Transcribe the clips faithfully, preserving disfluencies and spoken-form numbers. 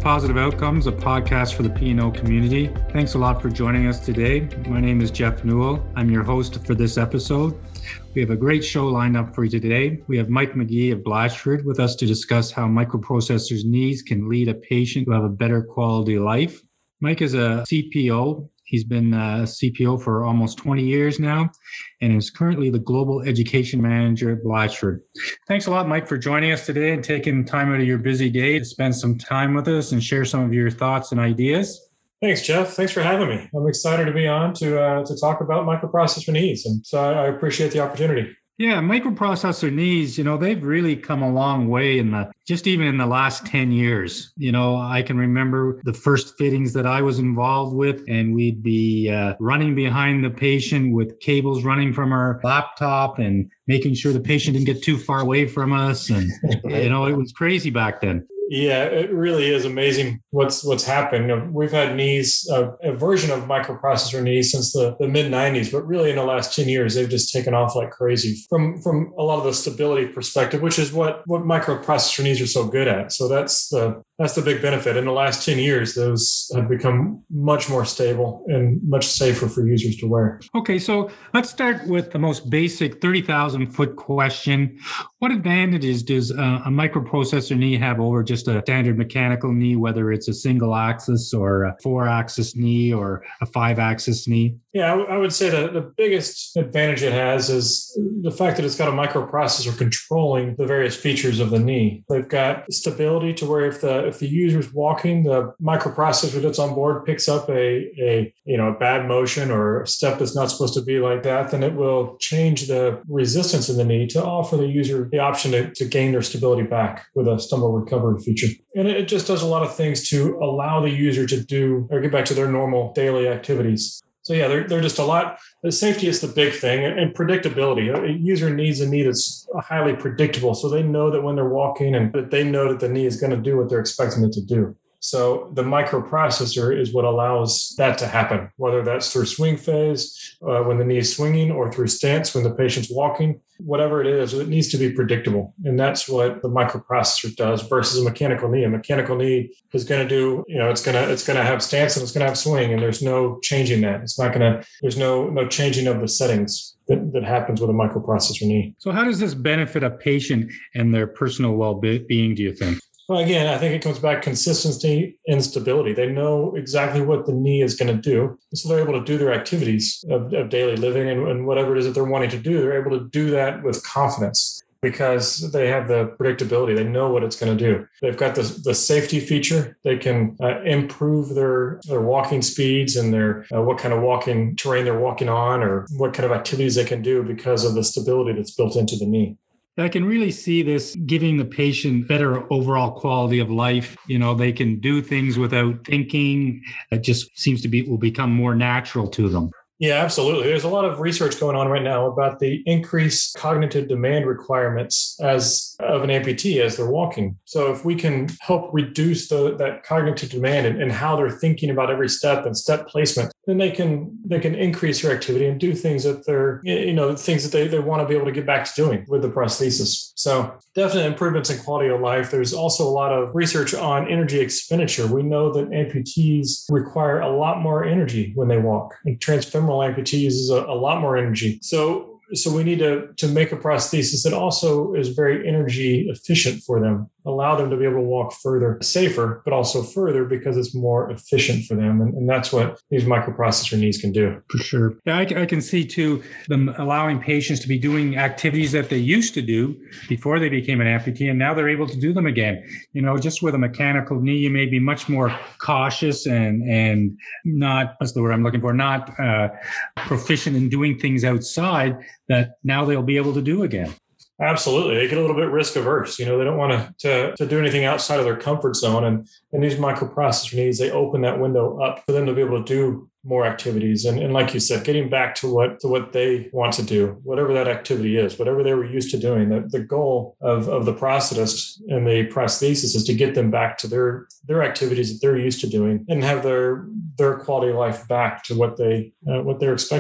Positive Outcomes, a podcast for the P and O community. Thanks a lot for joining us today. My name is Jeff Newell. I'm your host for this episode. We have a great show lined up for you today. We have Mike McGee of Blatchford with us to discuss how microprocessors' needs can lead a patient to have a better quality of life. Mike is a C P O. He's been a C P O for almost twenty years now and is currently the Global Education Manager at Blatchford. Thanks a lot, Mike, for joining us today and taking time out of your busy day to spend some time with us and share some of your thoughts and ideas. Thanks, Jeff. Thanks for having me. I'm excited to be on to uh, to talk about microprocessor needs, and so I appreciate the opportunity. Yeah, microprocessor needs, you know, they've really come a long way in the, just even in the last ten years. You know, I can remember the first fittings that I was involved with, and we'd be uh, running behind the patient with cables running from our laptop and making sure the patient didn't get too far away from us. And, you know, it was crazy back then. Yeah, it really is amazing what's what's happened. You know, we've had knees, uh, a version of microprocessor knees since the, the mid nineties, but really in the last ten years, they've just taken off like crazy from, from a lot of the stability perspective, which is what, what microprocessor knees are so good at. So that's the that's the big benefit. In the last ten years, those have become much more stable and much safer for users to wear. Okay, so let's start with the most basic thirty thousand foot question. What advantages does uh, a microprocessor knee have over just a standard mechanical knee, whether it's a single axis or a four axis knee or a five axis knee? Yeah, I, w- I would say that the biggest advantage it has is the fact that it's got a microprocessor controlling the various features of the knee. They've got stability to where if the if the user's walking, the microprocessor that's on board picks up a, a you know a bad motion or a step that's not supposed to be like that, then it will change the resistance in the knee to offer the user the option to, to gain their stability back with a stumble recovery feature. And it just does a lot of things to allow the user to do or get back to their normal daily activities. So yeah, they're, they're just a lot. The safety is the big thing, and predictability. A user needs a knee that's highly predictable, so they know that when they're walking and that they know that the knee is going to do what they're expecting it to do. So the microprocessor is what allows that to happen, whether that's through swing phase, uh, when the knee is swinging, or through stance when the patient's walking. Whatever it is, it needs to be predictable. And that's what the microprocessor does versus a mechanical knee. A mechanical knee is going to do, you know, it's going to it's going to have stance and it's going to have swing, and there's no changing that. It's not going to, there's no no changing of the settings that, that happens with a microprocessor knee. So how does this benefit a patient and their personal well-being, do you think? Well, again, I think it comes back consistency and stability. They know exactly what the knee is going to do. So they're able to do their activities of, of daily living and, and whatever it is that they're wanting to do. They're able to do that with confidence because they have the predictability. They know what it's going to do. They've got the, the safety feature. They can uh, improve their, their walking speeds and their uh, what kind of walking terrain they're walking on or what kind of activities they can do because of the stability that's built into the knee. I can really see this giving the patient better overall quality of life. You know, they can do things without thinking. It just seems to be, will become more natural to them. Yeah, absolutely. There's a lot of research going on right now about the increased cognitive demand requirements as of an amputee as they're walking. So if we can help reduce the, that cognitive demand and, and how they're thinking about every step and step placement, then they can they can increase their activity and do things that they're, you know, things that they, they want to be able to get back to doing with the prosthesis. So definite improvements in quality of life. There's also a lot of research on energy expenditure. We know that amputees require a lot more energy when they walk. And transfemoral amputee uses a, a lot more energy. So So we need to, to make a prosthesis that also is very energy efficient for them, allow them to be able to walk further, safer, but also further because it's more efficient for them. And, and that's what these microprocessor knees can do. For sure. Yeah, I, I can see too, them allowing patients to be doing activities that they used to do before they became an amputee, and now they're able to do them again. You know, just with a mechanical knee, you may be much more cautious and, and not, what's the word I'm looking for, not uh, proficient in doing things outside that now they'll be able to do again. Absolutely. They get a little bit risk averse. You know, they don't want to, to, to do anything outside of their comfort zone. And, and these microprocessor needs, they open that window up for them to be able to do more activities. And, and like you said, getting back to what to what they want to do, whatever that activity is, whatever they were used to doing. The, the goal of, of the prosthetist and the prosthesis is to get them back to their their activities that they're used to doing and have their their quality of life back to what they uh, what they're expecting.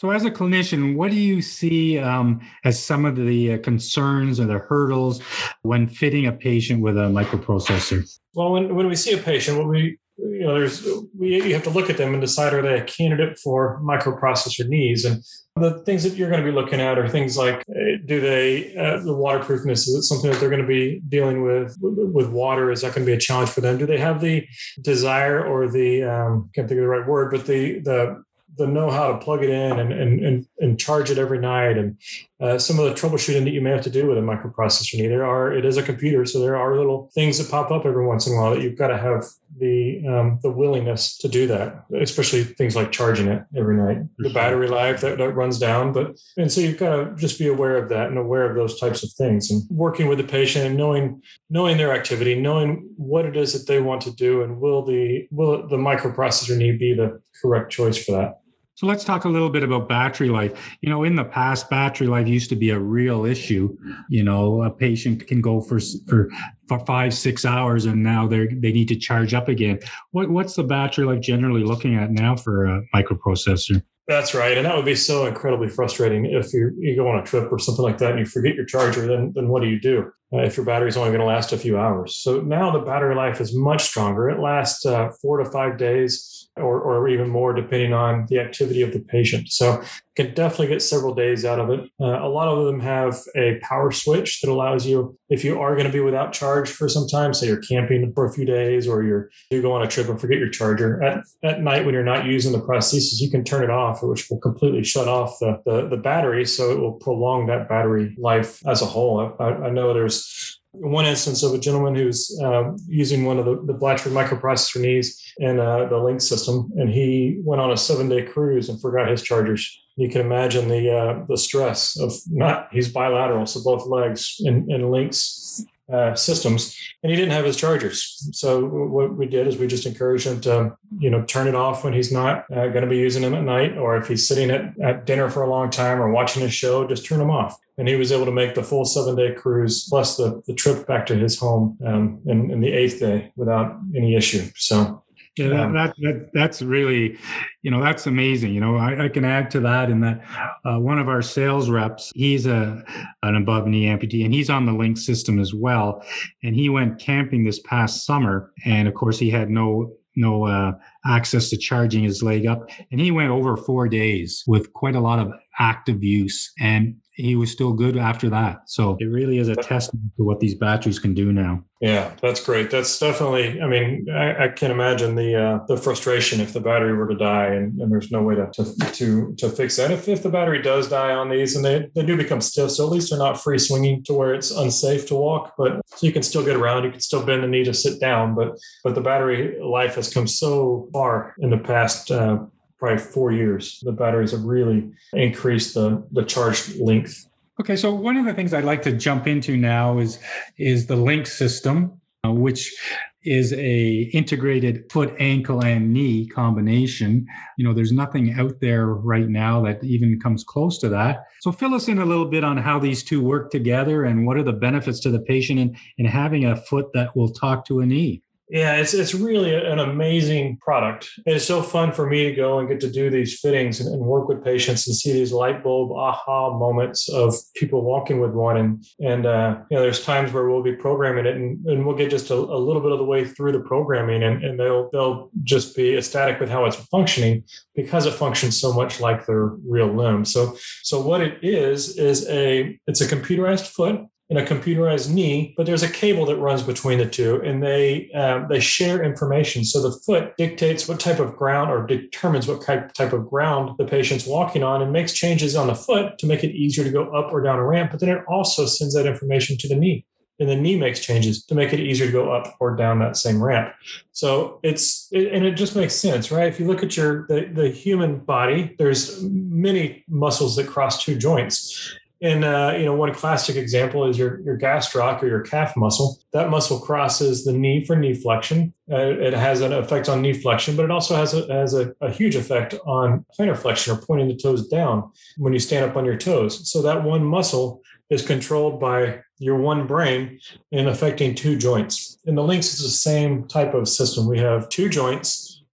So as a clinician, what do you see um, as some of the uh, concerns or the hurdles when fitting a patient with a microprocessor? Well, when, when we see a patient, what we you know, there's we you have to look at them and decide, are they a candidate for microprocessor knees? And the things that you're going to be looking at are things like, do they uh, the waterproofness? Is it something that they're going to be dealing with with water? Is that going to be a challenge for them? Do they have the desire or the um, can't think of the right word, but the the the know-how to plug it in and and and, and charge it every night, and uh, some of the troubleshooting that you may have to do with a microprocessor knee. There are it is a computer, so there are little things that pop up every once in a while that you've got to have the um, the willingness to do that, especially things like charging it every night, the battery life that, that runs down. But and so you've got to just be aware of that and aware of those types of things, and working with the patient and knowing knowing their activity, knowing what it is that they want to do, and will the will the microprocessor knee be the correct choice for that. So let's talk a little bit about battery life. You know, in the past, battery life used to be a real issue. You know, a patient can go for for, for five, six hours, and now they they need to charge up again. What what's the battery life generally looking at now for a microprocessor? That's right. And that would be so incredibly frustrating if you you go on a trip or something like that and you forget your charger, then, then what do you do uh, if your battery is only going to last a few hours? So now the battery life is much stronger. It lasts uh, four to five days or, or even more, depending on the activity of the patient. So you can definitely get several days out of it. Uh, a lot of them have a power switch that allows you, if you are going to be without charge for some time, say you're camping for a few days or you're you go on a trip and forget your charger, at, at night when you're not using the prosthesis, you can turn it off, which will completely shut off the, the, the battery. So it will prolong that battery life as a whole. I, I know there's one instance of a gentleman who's uh, using one of the, the Blatchford microprocessor knees in uh, the Lynx system, and he went on a seven-day cruise and forgot his chargers. You can imagine the uh, the stress of not, he's bilateral, so both legs in, in Lynx uh, systems, and he didn't have his chargers. So what we did is we just encouraged him to, you know, turn it off when he's not uh, going to be using them at night, or if he's sitting at, at dinner for a long time or watching a show, just turn them off. And he was able to make the full seven-day cruise plus the, the trip back to his home um, in, in the eighth day without any issue. So yeah, that, that, that that's really, you know, that's amazing. You know, I, I can add to that in that uh, one of our sales reps, he's a an above knee amputee, and he's on the Lynx system as well. And he went camping this past summer, and of course he had no no uh, access to charging his leg up, and he went over four days with quite a lot of active use, and he was still good after that. So it really is a testament to what these batteries can do now. Yeah, that's great. That's definitely, I mean, I, I can imagine the uh, the frustration if the battery were to die and, and there's no way to to to, to fix that. If, if the battery does die on these, and they, they do become stiff, so at least they're not free swinging to where it's unsafe to walk, but so you can still get around, you can still bend the knee to sit down, but but the battery life has come so far in the past uh, probably four years. The batteries have really increased the, the charge length. Okay, so one of the things I'd like to jump into now is is the Lynx system, uh, which is a integrated foot, ankle, and knee combination. You know, there's nothing out there right now that even comes close to that. So fill us in a little bit on how these two work together and what are the benefits to the patient in, in having a foot that will talk to a knee. Yeah, it's it's really an amazing product. It's so fun for me to go and get to do these fittings and, and work with patients and see these light bulb aha moments of people walking with one. And, and uh, you know, there's times where we'll be programming it and, and we'll get just a, a little bit of the way through the programming and, and they'll they'll just be ecstatic with how it's functioning because it functions so much like their real limb. So so what it is, is a it's a computerized foot and a computerized knee, but there's a cable that runs between the two, and they um, they share information. So the foot dictates what type of ground or determines what type of ground the patient's walking on and makes changes on the foot to make it easier to go up or down a ramp, but then it also sends that information to the knee. And the knee makes changes to make it easier to go up or down that same ramp. So it's, it, and it just makes sense, right? If you look at your, the, the human body, there's many muscles that cross two joints. And, uh, you know, one classic example is your, your gastroc or your calf muscle. That muscle crosses the knee for knee flexion. Uh, it has an effect on knee flexion, but it also has a, has a, a huge effect on plantar flexion or pointing the toes down when you stand up on your toes. So that one muscle is controlled by your one brain and affecting two joints. In the Lynx, it's the same type of system. We have two joints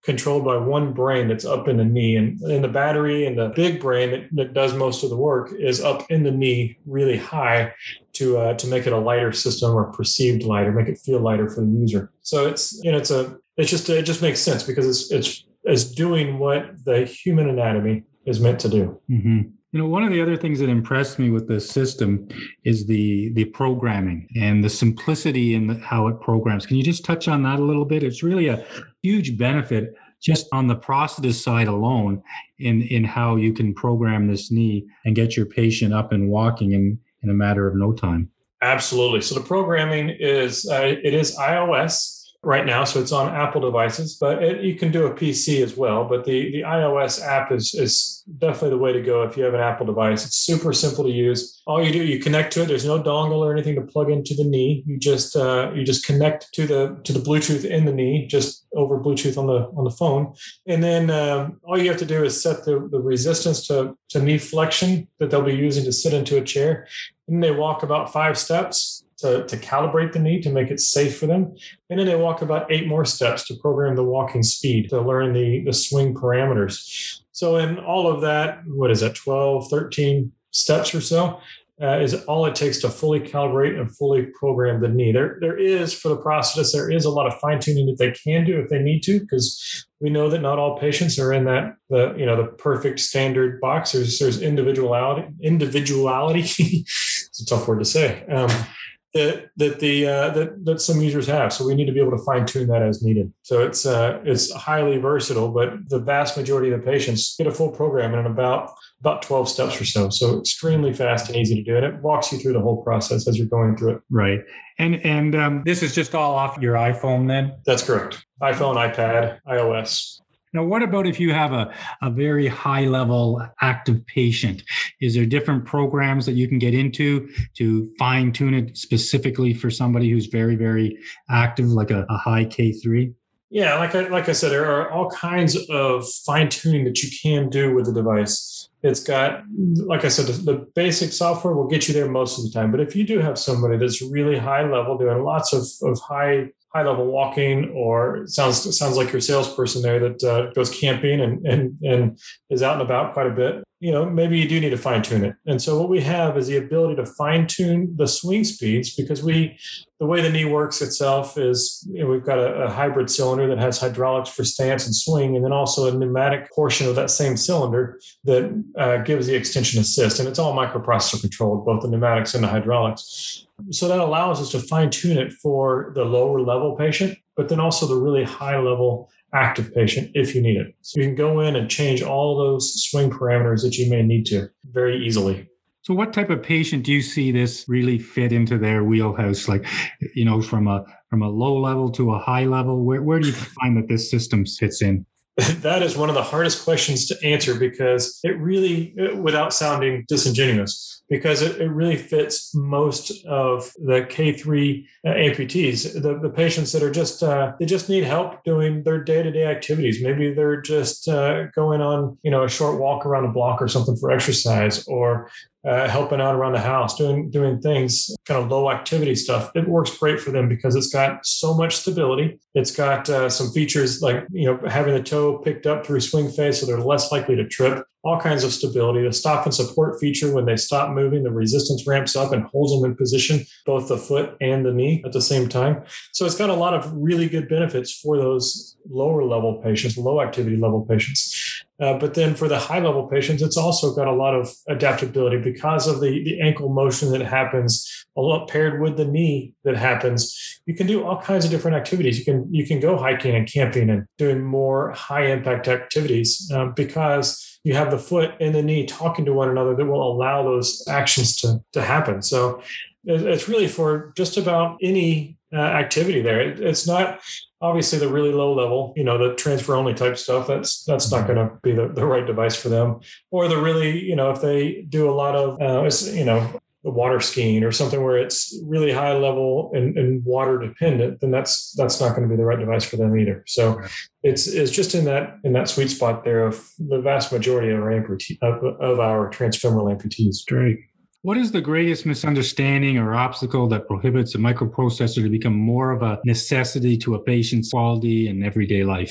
controlled by one brain that's up in the knee. And, and the battery and the big brain that, that does most of the work is up in the knee really high to uh, to make it a lighter system, or perceived lighter, make it feel lighter for the user. So it's, you know, it's a, it's just, it just makes sense because it's, it's, it's doing what the human anatomy is meant to do. Mm-hmm. You know, one of the other things that impressed me with this system is the the programming and the simplicity in the, how it programs. Can you just touch on that a little bit? It's really a huge benefit just on the prosthetist side alone in, in how you can program this knee and get your patient up and walking in, in a matter of no time. Absolutely. So the programming is, uh, it is iOS right now, so it's on Apple devices, but it, you can do a P C as well. But the, the iOS app is, is definitely the way to go if you have an Apple device. It's super simple to use. All you do, you connect to it. There's no dongle or anything to plug into the knee. You just uh, you just connect to the to the Bluetooth in the knee, just over Bluetooth on the on the phone, and then um, all you have to do is set the, the resistance to to knee flexion that they'll be using to sit into a chair, and they walk about five steps to, to calibrate the knee to make it safe for them. And then they walk about eight more steps to program the walking speed, to learn the, the swing parameters. So in all of that, what is that, twelve, thirteen steps or so, uh, is all it takes to fully calibrate and fully program the knee. There, there is, for the prosthetist, there is a lot of fine-tuning that they can do if they need to, because we know that not all patients are in that, the you know, the perfect standard box. There's, there's individuality, individuality. It's a tough word to say. Um, that that the uh, that that some users have, so we need to be able to fine tune that as needed. So it's uh, it's highly versatile, but the vast majority of the patients get a full program in about about twelve steps or so. So extremely fast and easy to do, and it walks you through the whole process as you're going through it. Right, and and um, this is just all off your iPhone, then? That's correct. iPhone, iPad, iOS. Now, what about if you have a, a very high-level active patient? Is there different programs that you can get into to fine-tune it specifically for somebody who's very, very active, like a, a high K three? Yeah, like I, like I said, there are all kinds of fine-tuning that you can do with the device. It's got, like I said, the, the basic software will get you there most of the time. But if you do have somebody that's really high-level, doing lots of, of high high level walking, or it sounds it sounds like your salesperson there that uh, goes camping and, and and is out and about quite a bit, you know, maybe you do need to fine tune it. And so what we have is the ability to fine tune the swing speeds, because we, the way the knee works itself is, you know, we've got a, a hybrid cylinder that has hydraulics for stance and swing, and then also a pneumatic portion of that same cylinder that uh, gives the extension assist. And it's all microprocessor controlled, both the pneumatics and the hydraulics. So that allows us to fine tune it for the lower level patient, but then also the really high level active patient if you need it. So you can go in and change all those swing parameters that you may need to very easily. So what type of patient do you see this really fit into their wheelhouse? Like, you know, from a from a low level to a high level, where, where do you find that this system fits in? That is one of the hardest questions to answer, because it really, without sounding disingenuous, because it, it really fits most of the K three uh, amputees, the, the patients that are just, uh, they just need help doing their day-to-day activities. Maybe they're just uh, going on, you know, a short walk around the block or something for exercise, or Uh, helping out around the house, doing doing things, kind of low activity stuff. It works great for them because it's got so much stability. It's got uh, some features like, you know, having the toe picked up through swing phase so they're less likely to trip. All kinds of stability. The stop and support feature, when they stop moving, the resistance ramps up and holds them in position, both the foot and the knee at the same time. So it's got a lot of really good benefits for those lower level patients, low activity level patients. Uh, but then for the high level patients, it's also got a lot of adaptability because of the, the ankle motion that happens, a lot paired with the knee that happens. You can do all kinds of different activities. You can you can go hiking and camping and doing more high impact activities um, because you have the foot and the knee talking to one another that will allow those actions to, to happen. So it's really for just about any uh, activity there. It, it's not obviously the really low level, you know, the transfer only type stuff. That's that's not going to be the, the right device for them. Or the really, you know, if they do a lot of, uh, you know, water skiing or something where it's really high level and, and water dependent, then that's that's not going to be the right device for them either. So it's it's just in that in that sweet spot there of the vast majority of our amputee, of, of our transfemoral amputees. Great. What is the greatest misunderstanding or obstacle that prohibits a microprocessor to become more of a necessity to a patient's quality and everyday life?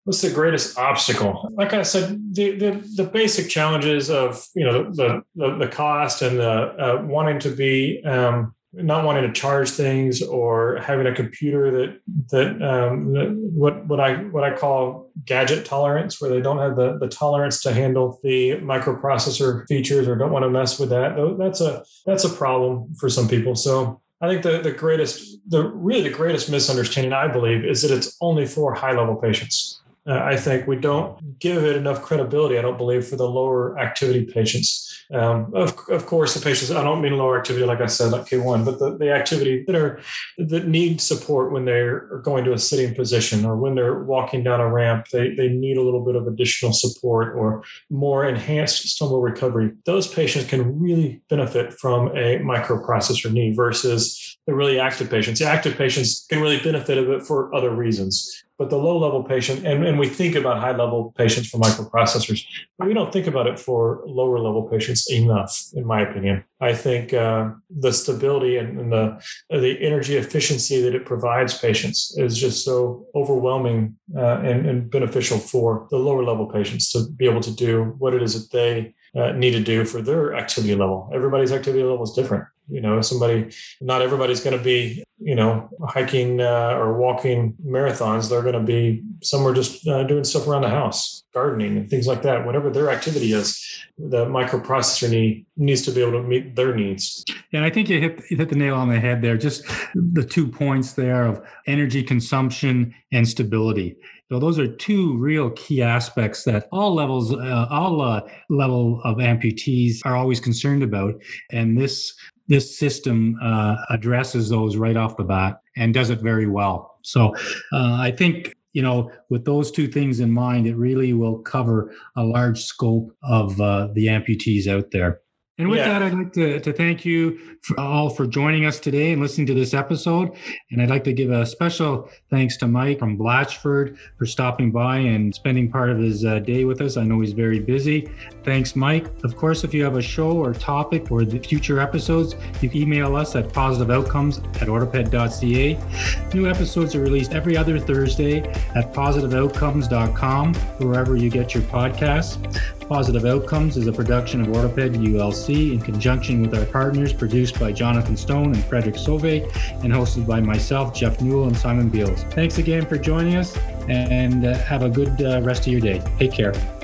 what's the greatest obstacle? Like I said, the the, the basic challenges of, you know, the the, the cost and the uh, wanting to be um, not wanting to charge things, or having a computer that that, um, that what what I what I call gadget tolerance, where they don't have the, the tolerance to handle the microprocessor features or don't want to mess with that. That's a that's a problem for some people. So I think the, the greatest, the really the greatest misunderstanding, I believe, is that it's only for high level patients. Uh, I think we don't give it enough credibility, I don't believe, for the lower activity patients. Um, of, of course, the patients, I don't mean lower activity, like I said, like K one, but the, the activity that are that need support when they're going to a sitting position, or when they're walking down a ramp, they, they need a little bit of additional support or more enhanced stumble recovery. Those patients can really benefit from a microprocessor knee versus the really active patients. The active patients can really benefit of it for other reasons. But the low-level patient, and, and we think about high-level patients for microprocessors, but we don't think about it for lower-level patients enough, in my opinion. I think uh, the stability and, and the the energy efficiency that it provides patients is just so overwhelming uh, and, and beneficial for the lower-level patients to be able to do what it is that they uh, need to do for their activity level. Everybody's activity level is different. You know, somebody, not everybody's going to be, you know, hiking uh, or walking marathons. They're going to be somewhere just uh, doing stuff around the house, gardening and things like that. Whatever their activity is, the microprocessor need, needs to be able to meet their needs. And I think you hit, you hit the nail on the head there. Just the two points there of energy consumption and stability. So those are two real key aspects that all levels, uh, all uh, level of amputees are always concerned about. And this This system uh, addresses those right off the bat and does it very well. So uh, I think, you know, with those two things in mind, it really will cover a large scope of uh, the amputees out there. And with yeah. that, I'd like to, to thank you for all for joining us today and listening to this episode. And I'd like to give a special thanks to Mike from Blatchford for stopping by and spending part of his uh, day with us. I know he's very busy. Thanks, Mike. Of course, if you have a show or topic or the future episodes, you can email us at positive outcomes at orthoped dot c a. New episodes are released every other Thursday at positive outcomes dot com, wherever you get your podcasts. Positive Outcomes is a production of Orthoped U L C in conjunction with our partners, produced by Jonathan Stone and Frederick Sauvé, and hosted by myself, Jeff Newell, and Simon Beals. Thanks again for joining us, and uh, have a good uh, rest of your day. Take care.